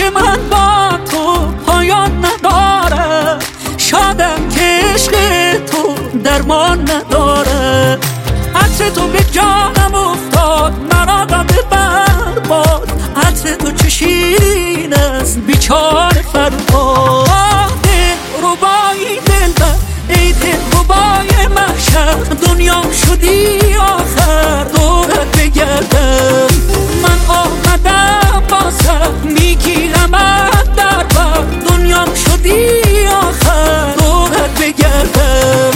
من با تو پایان نداره، شادم که عشق تو درمان نداره. عطر تو به جانم افتاد، مرا داده برباد. عطر تو چه شیرین است بیچاره فرهاد. ربایی دلبر ای دلربای محشر، دنیام شدی آخر دورت بگردم. من آمدم بازم میگیرمت در بر، دنیام شدی آخر دورت بگردم.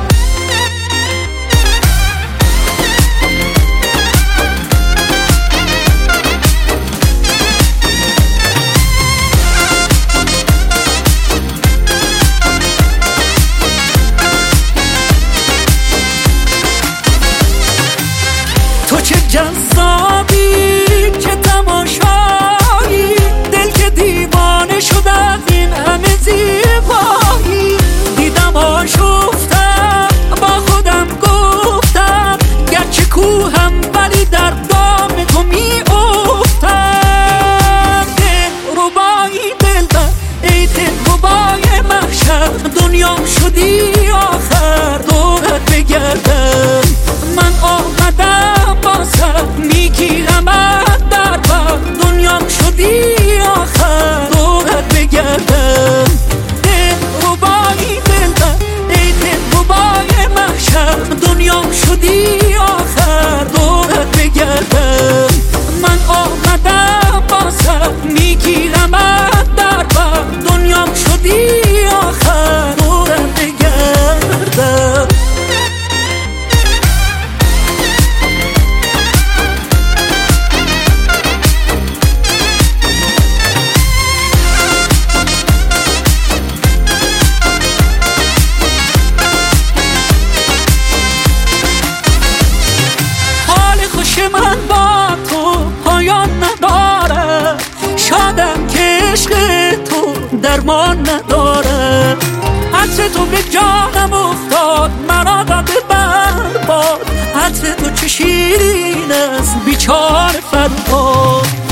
تو چه جذابی، چه تماشایی، دل که دیوانه شد از این همه زیبایی. دیدم آشفتم با خودم گفتم، گرچه کوهم ولی در دام تو می افتم. دلربایی دلبر ای دلربای محشر، دنیام شدی آخر دورت بگردم. من آمدم بازم میگیرمت در بر، دنیام شدی آخر دورت بگردم. دلربایی دلبر ای دلربای محشر، دنیام شدی آخر دورت بگردم. من آمدم بازم میگیرمت در بر، دنیام شدی آخر دورت بگردم. من با تو پایان نداره، شادم که عشق تو درمان نداره. عطر تو به جانم افتاد، مرا داده برباد. عطر تو چه شیرین است بیچاره فرهاد.